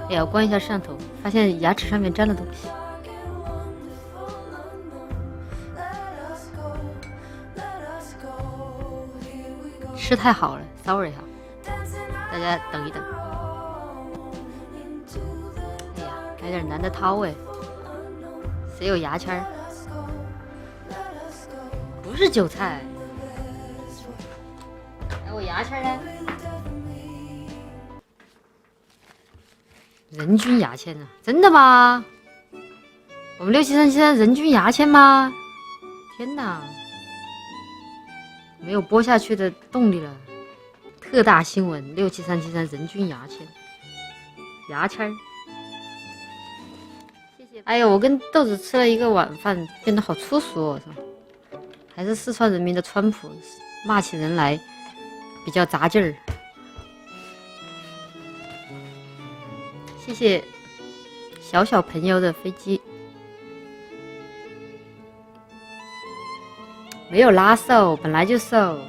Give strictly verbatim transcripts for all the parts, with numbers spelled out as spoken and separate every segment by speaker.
Speaker 1: 哎呀，我关一下摄像头，发现牙齿上面沾了东西。吃太好了 ，sorry 哈，大家等一等。哎呀，来点男的掏哎，谁有牙签儿？不是韭菜。哎，我牙签呢？人均牙签啊？真的吗？我们六七三现在人均牙签吗？天哪，没有播下去的动力了。特大新闻：六七三七三人均牙签，牙签儿。谢谢。哎呦，我跟豆子吃了一个晚饭，变得好粗俗哦，是吧？还是四川人民的川普，骂起人来比较杂劲儿。谢谢小小朋友的飞机，没有拉瘦，本来就瘦，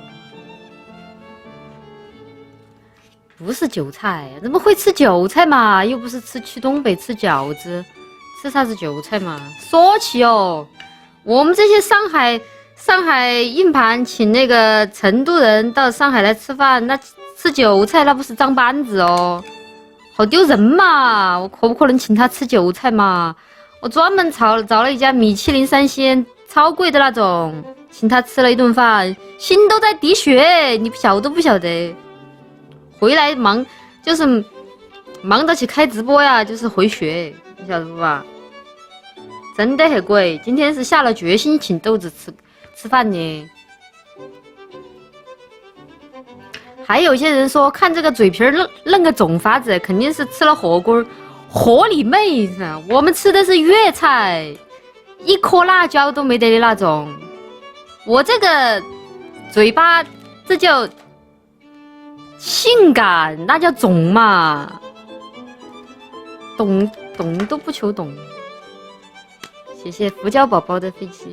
Speaker 1: 不是韭菜，怎么会吃韭菜嘛？又不是吃去东北吃饺子，吃啥子韭菜嘛？说起哦，我们这些上海上海硬盘请那个成都人到上海来吃饭，那吃韭菜那不是张班子哦。好丢人嘛！我可不可能请他吃韭菜嘛？我专门找找了一家米其林三星，超贵的那种，请他吃了一顿饭，心都在滴血，你晓都不晓得。回来忙就是忙着去开直播呀，就是回血，你晓得不吧？真的很贵，今天是下了决心请豆子吃吃饭呢。还有些人说，看这个嘴皮愣愣个肿法子，肯定是吃了火锅。火你妹子！我们吃的是粤菜，一颗辣椒都没得的那种。我这个嘴巴，这叫性感，那叫肿嘛？懂懂都不求懂。谢谢福椒宝宝的飞机。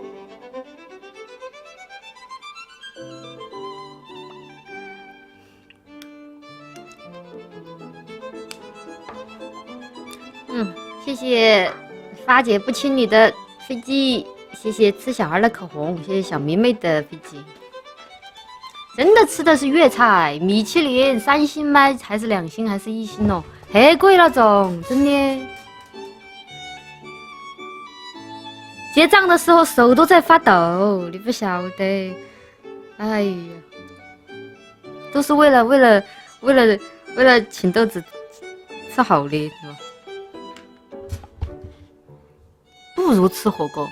Speaker 1: 嗯，谢谢发姐不亲你的飞机，谢谢吃小孩的口红，谢谢小迷妹的飞机。真的吃的是粤菜，米其林三星吗？还是两星还是一星哦？很贵那种，真的。结账的时候手都在发抖，你不晓得。哎呀，都是为了为了为了为了请豆子吃好的，是吧？不如吃火锅，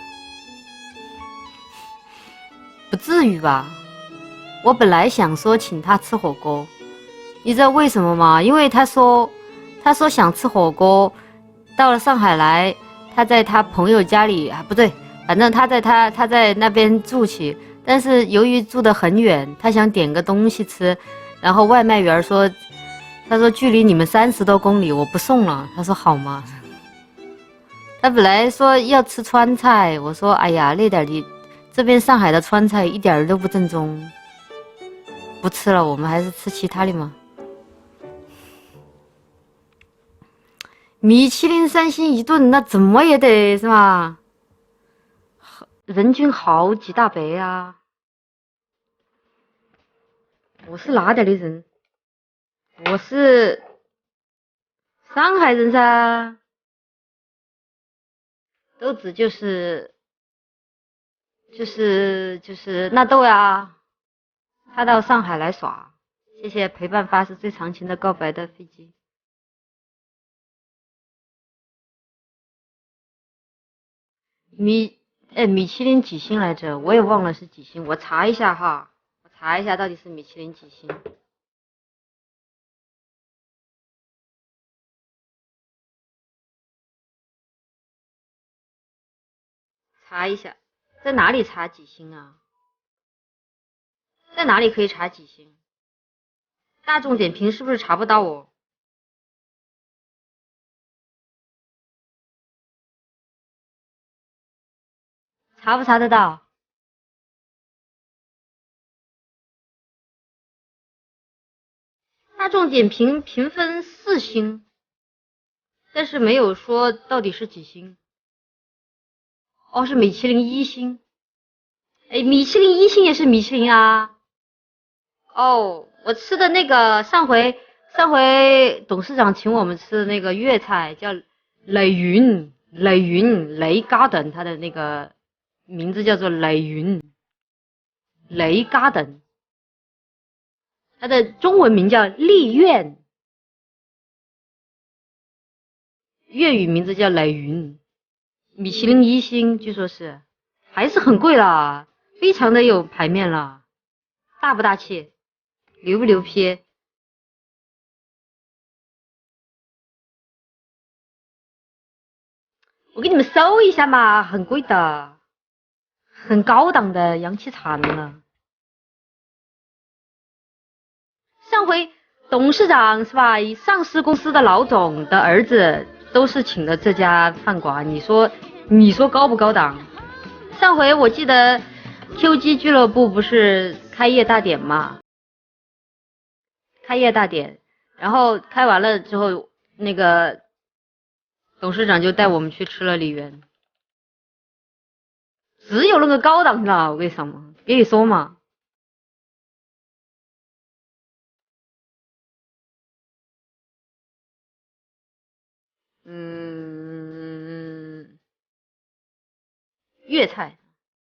Speaker 1: 不至于吧？我本来想说请他吃火锅，你知道为什么吗？因为他说，他说想吃火锅，到了上海来，他在他朋友家里啊，不对，反正他在他他在那边住去，但是由于住得很远，他想点个东西吃，然后外卖员说，他说距离你们三十多公里，我不送了。他说好吗？他本来说要吃川菜，我说哎呀，那点的这边上海的川菜一点都不正宗，不吃了，我们还是吃其他的嘛。米其林三星一顿，那怎么也得是吧？人均好几大百啊！我是哪点的人？我是上海人噻。豆子就是就是就是纳豆呀，他到上海来耍。谢谢陪伴发是最长情的告白的飞机。米哎，米其林几星来着？我也忘了是几星，我查一下哈，我查一下到底是米其林几星。查一下，在哪里查几星啊？在哪里可以查几星？大众点评是不是查不到哦？查不查得到？大众点评评分四星， 但是没有说到底是几星。哦，是米其林一星。哎，米其林一星也是米其林啊。哦，我吃的那个上回上回董事长请我们吃的那个粤菜叫雷云雷云雷 garden， 它的那个名字叫做雷云雷 garden， 它的中文名叫丽苑，粤语名字叫雷云，米其林一星，据说是还是很贵啦，非常的有排面了，大不大气，牛不牛批？我给你们搜一下嘛，很贵的，很高档的，洋气惨了。上回董事长是吧？上市公司的老总的儿子都是请的这家饭馆，你说你说高不高档？上回我记得 Q G 俱乐部不是开业大典嘛？开业大典，然后开完了之后，那个董事长就带我们去吃了李园，只有那个高档的，我跟你说嘛，跟你说嘛。嗯，粤菜，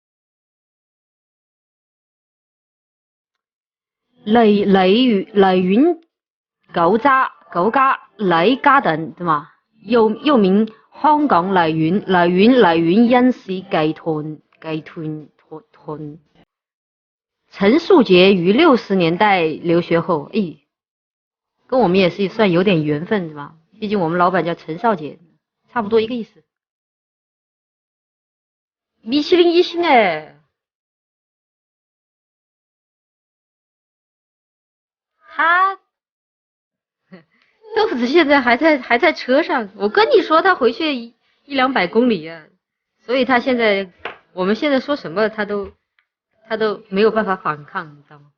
Speaker 1: 雷雷雨雷云九家九家雷家等对嘛？又又名香港荔苑，荔苑荔苑因市集团集团团。陈树杰于六十年代留学后，哎，跟我们也是算有点缘分是吧？毕竟我们老板叫陈少杰，差不多一个意思。米其林一星哎，他豆子现在还在还在车上，我跟你说他回去一一两百公里啊，所以他现在我们现在说什么他都他都没有办法反抗，你知道吗？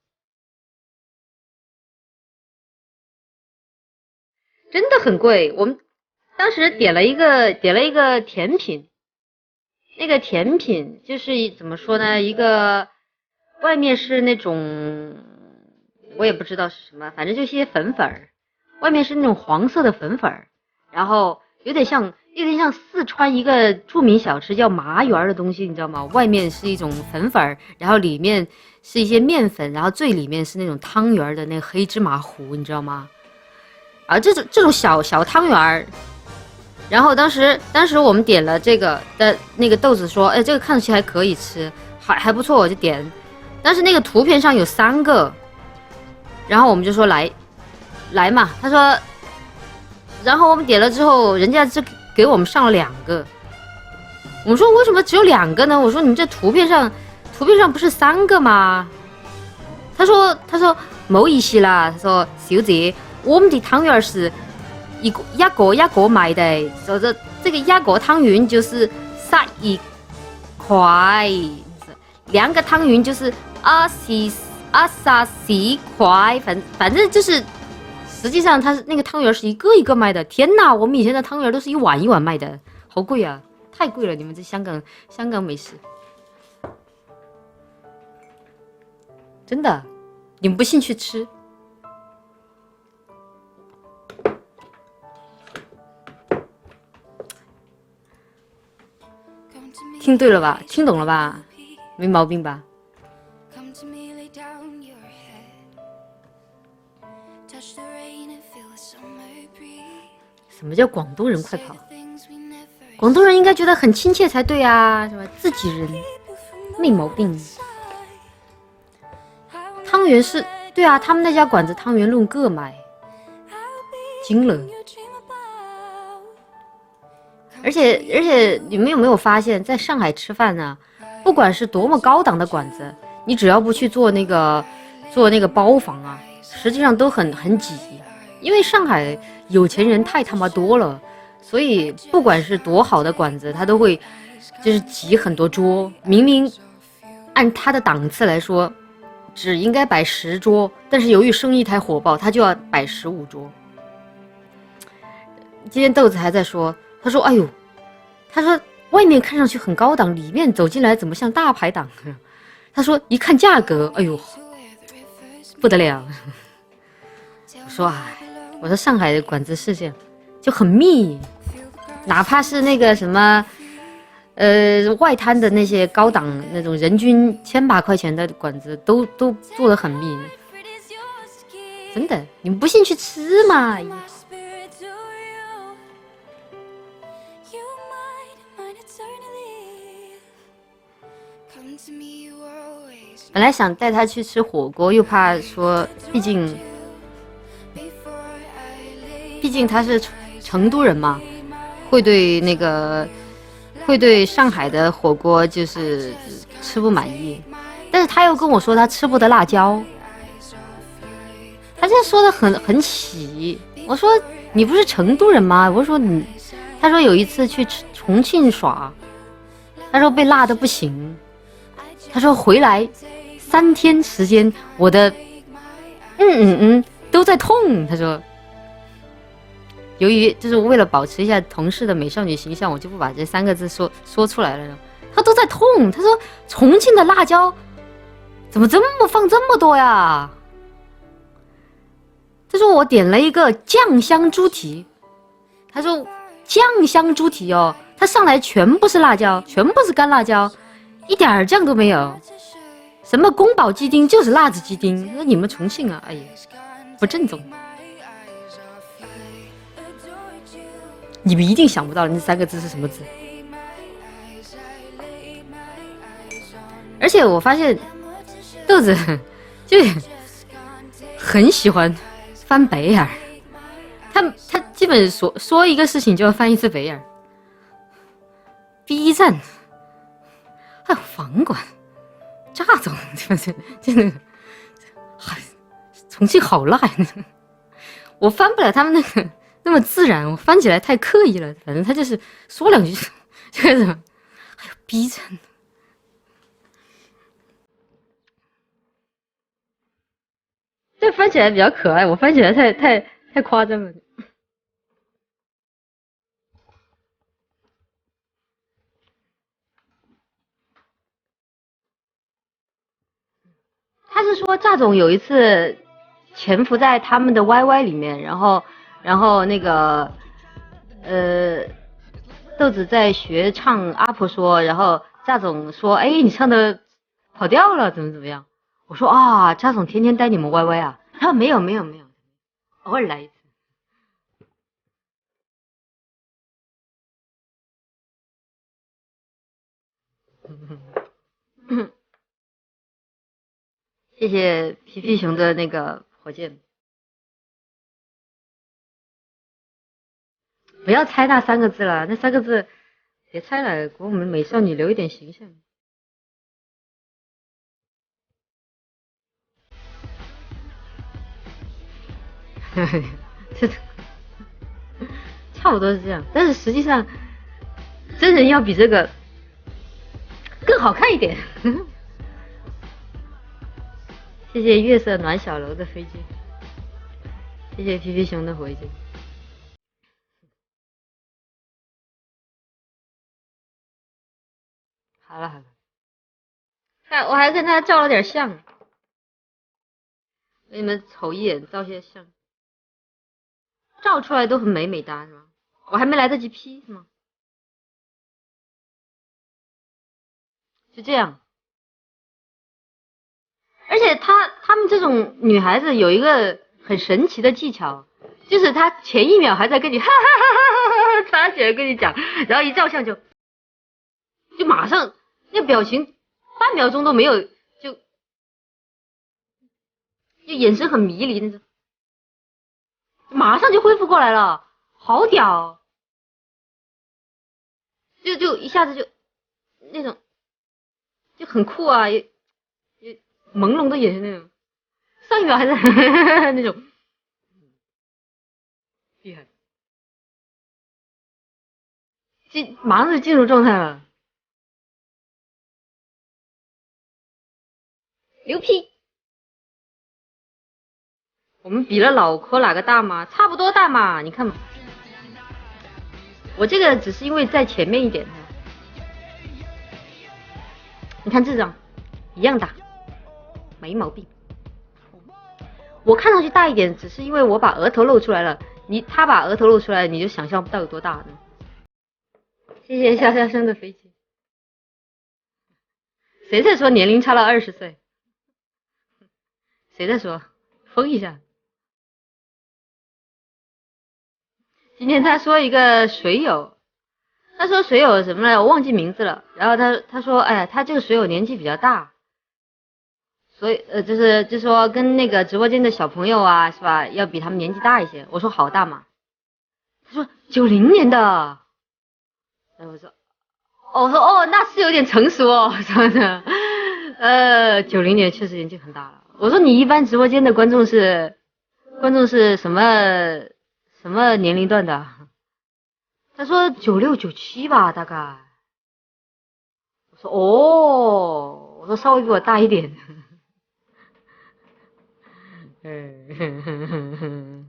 Speaker 1: 真的很贵，我们当时点了一个点了一个甜品，那个甜品就是怎么说呢，一个外面是那种我也不知道是什么，反正就些粉粉儿，外面是那种黄色的粉粉儿，然后有点像有点像四川一个著名小吃叫麻圆的东西，你知道吗？外面是一种粉粉儿，然后里面是一些面粉，然后最里面是那种汤圆的那个黑芝麻糊，你知道吗？啊，这种这种小小汤圆儿，然后当时当时我们点了这个的那个豆子说，哎，这个看上去还可以吃，还还不错，我就点。但是那个图片上有三个，然后我们就说来来嘛，他说，然后我们点了之后，人家就给我们上了两个。我们说为什么只有两个呢？我说你这图片上图片上不是三个吗？他说他说冇意思啦，他说小姐。我们的汤圆是一个一个一个卖的，说这这个一个汤圆就是三一块，两个汤圆就是二十二三十块，反反正就是实际上它是那个汤圆是一个一个卖的。天哪，我们以前的汤圆都是一碗一碗卖的，好贵啊，太贵了！你们这香港香港美食，真的，你们不信去吃。听对了吧？听懂了吧？没毛病吧？什么叫广东人快跑？广东人应该觉得很亲切才对啊，是吧？自己人，没毛病。汤圆是，对啊，他们那家馆子汤圆论个卖，惊了。而且而且，你们有没有发现，在上海吃饭呢？不管是多么高档的馆子，你只要不去做那个做那个包房啊，实际上都很很挤。因为上海有钱人太他妈多了，所以不管是多好的馆子，他都会就是挤很多桌。明明按他的档次来说，只应该摆十桌，但是由于生意太火爆，他就要摆十五桌。 今天豆子还在说，他说：“哎呦，他说外面看上去很高档，里面走进来怎么像大排档？”他说：“一看价格，哎呦，不得了。”我说：“哎，我说上海的馆子是这样，就很密，哪怕是那个什么。”呃，外滩的那些高档那种人均千把块钱的馆子，都都做得很密，真的，你们不信去吃嘛。本来想带他去吃火锅，又怕说，毕竟，毕竟他是成都人嘛，会对那个。会对上海的火锅就是吃不满意，但是他又跟我说他吃不得辣椒，他现在说的很很起。我说你不是成都人吗？我说你，他说有一次去重庆耍，他说被辣的不行，他说回来三天时间，我的嗯嗯嗯都在痛。他说。由于就是为了保持一下同事的美少女形象，我就不把这三个字说说出来了。他都在痛，他说重庆的辣椒怎么这么放这么多呀？他说我点了一个酱香猪蹄，他说酱香猪蹄哦，它上来全部是辣椒，全部是干辣椒，一点酱都没有。什么宫保鸡丁就是辣子鸡丁，那你们重庆啊，哎呀，不正宗。你们一定想不到那三个字是什么字，而且我发现豆子就很喜欢翻白眼儿，他他基本说说一个事情就要翻一次白眼儿。B 站还有房管，炸总就是就那个，重庆好辣呀！我翻不了他们那个。那么自然，我翻起来太刻意了。反正他就是说两句，就是还有 B 站，这翻起来比较可爱，我翻起来太太太夸张了。他是说炸总有一次潜伏在他们的 Y Y 里面，然后然后那个呃豆子在学唱阿婆说，然后炸总说，哎，你唱的跑调了，怎么怎么样？我说啊，炸总天天带你们 Y Y 啊？他说没有没有没有，偶尔来一次。谢谢皮皮熊的那个火箭。不要猜那三个字了，那三个字别猜了，给我们美少女留一点形象。这差不多是这样，但是实际上真人要比这个更好看一点。谢谢月色暖小楼的飞机，谢谢皮皮熊的回击。好了好了，看我还跟他照了点相，给你们瞅一眼，照些相，照出来都很美美哒是吗？我还没来得及 P 是吗？就这样。而且他他们这种女孩子有一个很神奇的技巧，就是她前一秒还在跟你哈哈哈哈哈哈插起来跟你讲，然后一照相就就马上那表情半秒钟都没有，就就眼神很迷离那种，马上就恢复过来了，好屌，就就一下子就那种就很酷啊，也也朦胧的眼神那种。上一秒还在那种，厉害，进马上就进入状态了，牛批！我们比了脑壳哪个大吗？差不多大嘛，你看嘛。 我这个只是因为在前面一点。你看这张，一样大，没毛病。我看上去大一点，只是因为我把额头露出来了。你他把额头露出来，你就想象不到有多大呢。谢谢夏夏生的飞机。谁在说年龄差了二十岁？谁在说？封一下。今天他说一个水友，他说水友什么来，我忘记名字了。然后他他说，哎呀，他这个水友年纪比较大，所以呃，就是就说跟那个直播间的小朋友啊，是吧？要比他们年纪大一些。我说好大嘛。他说九零年的。然后我说，哦，我说哦，那是有点成熟哦，什么的。呃，九零年确实年纪很大了。我说你一般直播间的观众是观众是什么什么年龄段的？他说九六九七吧，大概。我说哦，我说稍微比我大一点。嗯，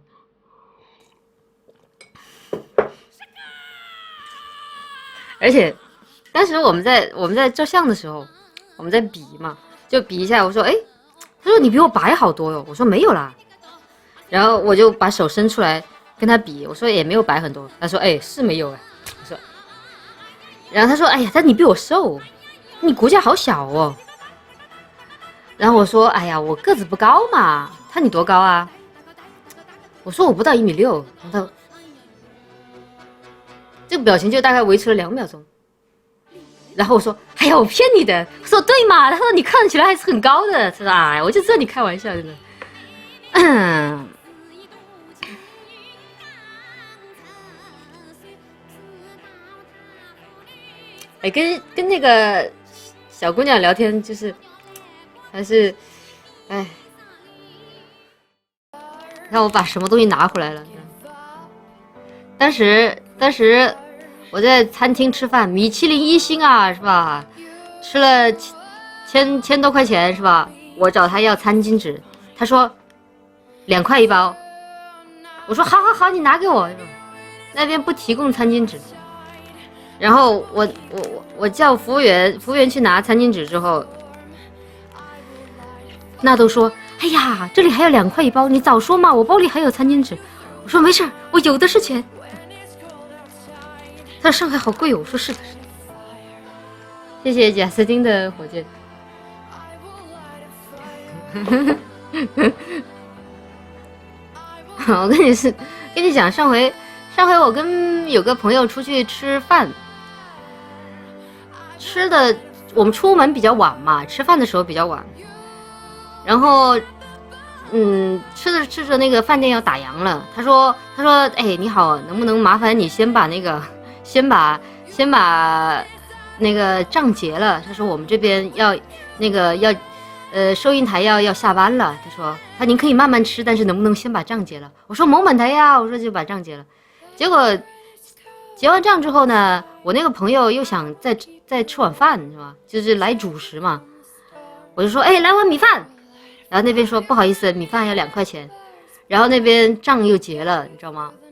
Speaker 1: 而且当时我们在我们在照相的时候，我们在比嘛，就比一下。我说，哎，他说你比我白好多哟。我说没有啦。然后我就把手伸出来跟他比，我说也没有白很多。他说，哎，是没有哎。我说，然后他说，哎呀，但你比我瘦，你骨架好小哦。然后我说，哎呀，我个子不高嘛。他你多高啊？我说我不到一米六。然后他这个表情就大概维持了两秒钟。然后我说，哎呀，我骗你的。我说对嘛。他说你看起来还是很高的。他说，哎，我就知道你开玩笑，真的。嗯。哎，跟跟那个小姑娘聊天，就是还是，哎，让我把什么东西拿回来了。当时当时我在餐厅吃饭，米其林一星啊，是吧？吃了千千多块钱，是吧？我找他要餐巾纸，他说两块一包。我说好好好，你拿给我。那边不提供餐巾纸。然后我我我我叫服务员，服务员去拿餐巾纸之后，那都说，哎呀，这里还有两块一包，你早说嘛，我包里还有餐巾纸。我说没事，我有的是钱。他说上海好贵哦。我说是的，是的。谢谢贾斯汀的火箭。我跟你是跟你讲，上回上回我跟有个朋友出去吃饭。吃的我们出门比较晚嘛，吃饭的时候比较晚，然后嗯，吃着吃着那个饭店要打烊了。他说他说哎，你好，能不能麻烦你先把那个先把先把那个账结了。他说我们这边要那个要呃收银台要要下班了。他说他您可以慢慢吃，但是能不能先把账结了。我说某满台呀，我说就把账结了。结果结完账之后呢，我那个朋友又想再再吃碗饭，是吧？就是来主食嘛。我就说，哎，来碗米饭。然后那边说不好意思，米饭要两块钱。然后那边账又结了，你知道吗？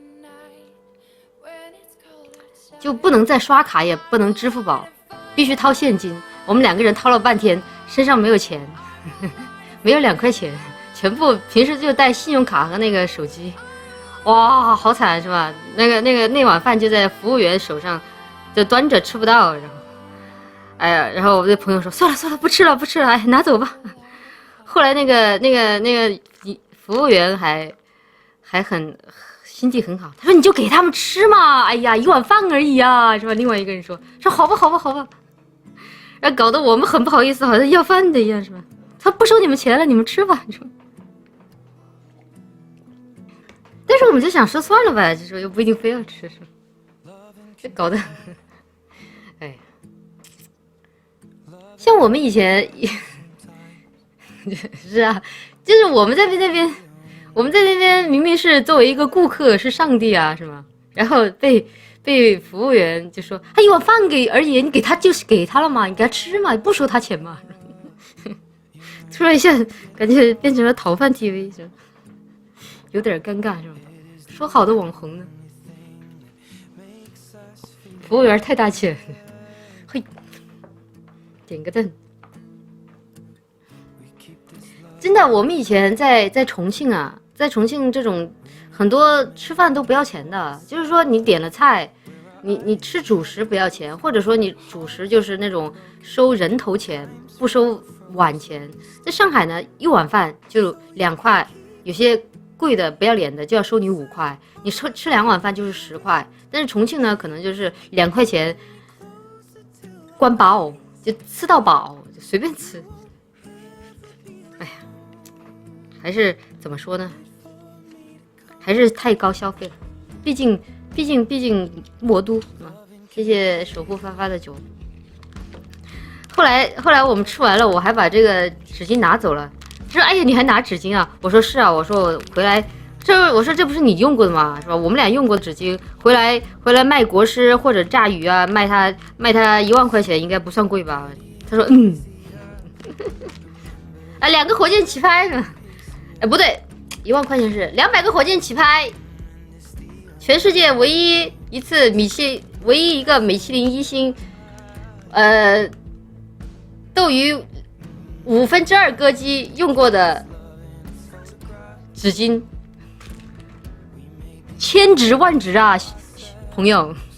Speaker 1: 就不能再刷卡，也不能支付宝，必须掏现金。我们两个人掏了半天，身上没有钱，没有两块钱，全部平时就带信用卡和那个手机。哇，好惨是吧？那个那个那碗饭就在服务员手上，就端着吃不到。然后，哎呀，然后我的朋友说算了算了，不吃了不吃了，哎，拿走吧。后来那个那个那个服务员还还很心地很好，他说你就给他们吃嘛，哎呀，一碗饭而已啊，是吧？另外一个人说说好吧好吧好吧，然后搞得我们很不好意思，好像要饭的一样，是吧？他不收你们钱了，你们吃吧，是吧？但是我们就想说算了吧，就说又不一定非要吃，是吧？这搞得，哎，像我们以前也是啊，就是我们在那边，我们在那边明明是作为一个顾客，是上帝啊，是吗？然后被被服务员就说，他一碗饭给而已，你给他就是给他了嘛，你给他吃嘛，不收他钱嘛。突然一下感觉变成了逃饭 T V， 是吧？有点尴尬是吧？说好的网红呢？ 服务员太大气了，嘿，点个赞。真的，我们以前在在重庆啊，在重庆这种很多吃饭都不要钱的，就是说你点了菜，你你吃主食不要钱，或者说你主食就是那种收人头钱，不收碗钱。在上海呢，一碗饭就两块，有些贵的不要脸的就要收你五块，你吃吃两碗饭就是十块。但是重庆呢，可能就是两块钱，关饱就吃到饱，就随便吃。哎呀，还是怎么说呢？还是太高消费了。毕竟，毕竟，毕竟魔都啊！谢谢守护发发的酒。后来，后来我们吃完了，我还把这个纸巾拿走了。他说：“哎呀，你还拿纸巾啊？”我说：“是啊。”我说：“我回来。”这我说这不是你用过的吗？是吧？我们俩用过的纸巾，回来回来卖国师或者炸鱼啊，卖他卖他一万块钱应该不算贵吧？他说嗯，啊两个火箭起拍，哎不对，一万块钱是两百个火箭起拍，全世界唯一一次米其唯一一个米其林一星，呃，斗鱼五分之二歌姬用过的纸巾。千值万值啊，朋友！